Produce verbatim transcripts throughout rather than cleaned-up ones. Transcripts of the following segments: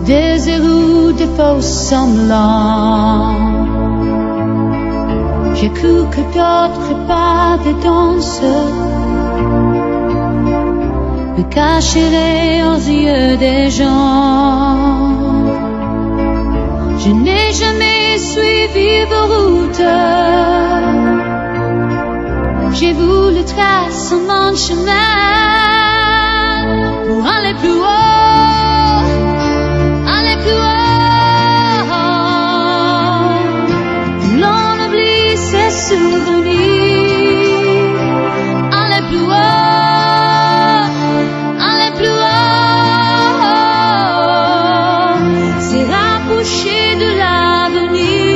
des héros, des faux semblants. J'ai cru que d'autres pas des danses me cacheraient aux yeux des gens. Je n'ai jamais suivi vos routes. J'ai voulu tracer mon chemin pour aller plus haut, aller plus haut. L'on oublie ses souvenirs. Aller plus haut, aller plus haut. C'est rapprocher de l'avenir.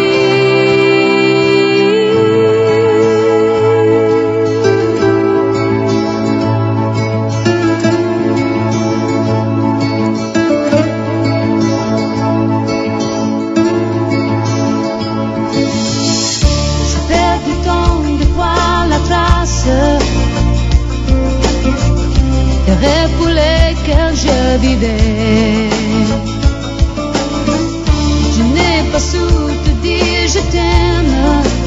Les rêves pour lesquels je vivais. Je n'ai pas su te dire je t'aime.